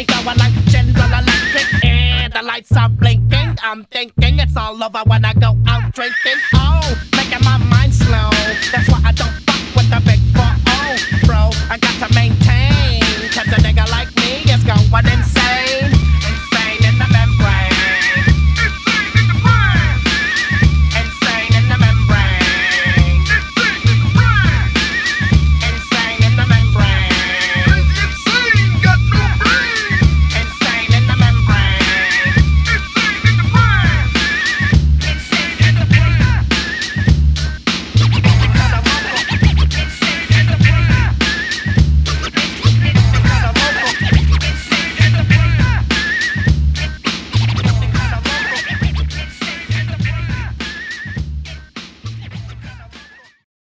me going like General Electric. And the lights are blinking. I'm thinking it's all over when I go out drinking.